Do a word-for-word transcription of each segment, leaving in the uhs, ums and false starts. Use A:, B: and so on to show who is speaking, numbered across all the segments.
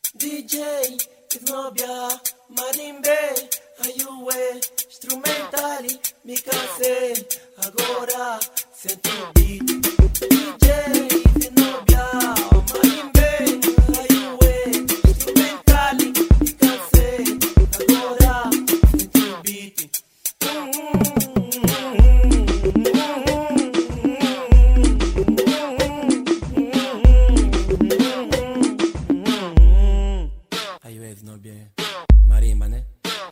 A: D J, Snobia, Marimbe, Ayué, Instrumentali, me cansei, agora sento o beat. D J, Snobia, Marimbe, Ayué, Instrumentali, me cansei, agora sento o beat. Ayué, Snobia, marimba, né?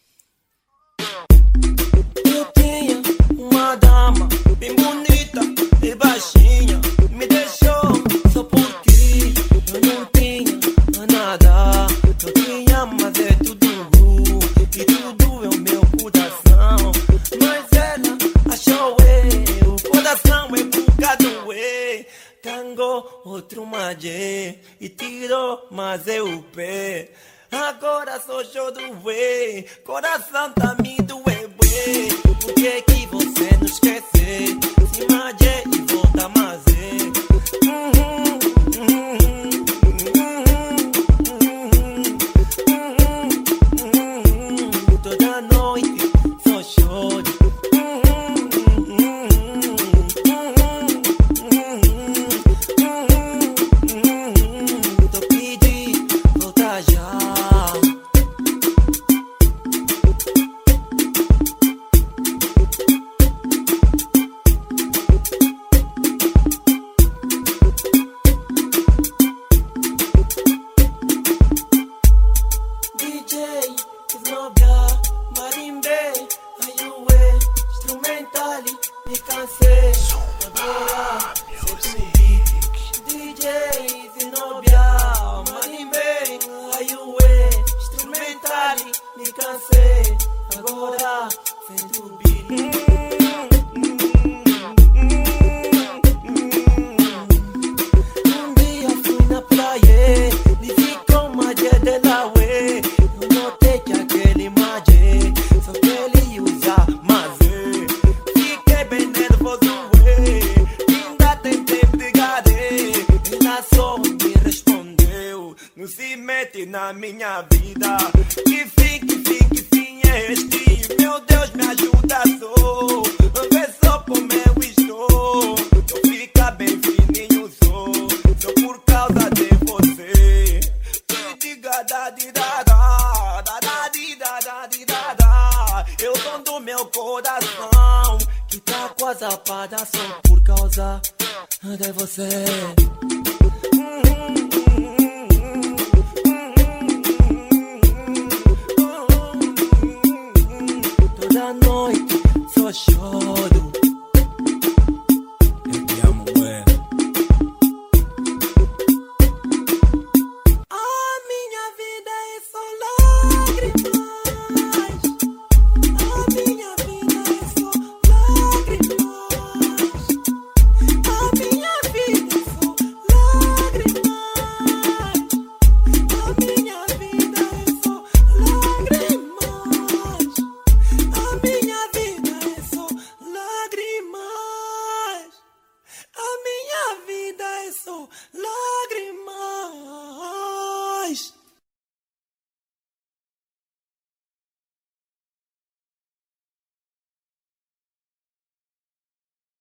A: Eu tinha uma dama bem bonita e baixinha, me deixou só porque eu não tinha nada. Eu tinha, mas é tudo e tudo é o meu coração. Mas ela achou eu, o coração é bugado, é. Cangou outro magé e tirou, mas é o pé. Agora sou choro, ué, coração tá me doer, ué. Por que que você não esquece? Se magé e volta, mas é. Toda noite só choro. Tô pedindo, volta já. D J, Snobia, Marimbe, Ayué, Instrumentali, me cansei, agora sento o beat. D J, Snobia, Marimbe, Ayué, Instrumentali, me cansei, agora sento o beat. Um dia fui na praia, me vi com uma dia de la ué. Eu notei que aquele magé só que ele usa mazé. Fiquei bem nervoso, ué. Ainda tentei brigar, ela só me respondeu: não se mete na minha vida. Que fim, que fim, que fim é este? Meu Deus, me ajuda só. Vê só como eu estou. Eu fica bem fininho só. Só por causa de você. Diga da di da da, da da di da da di da da. Eu dom do meu coração que tá quase apagado só por causa de você. Hum, hum.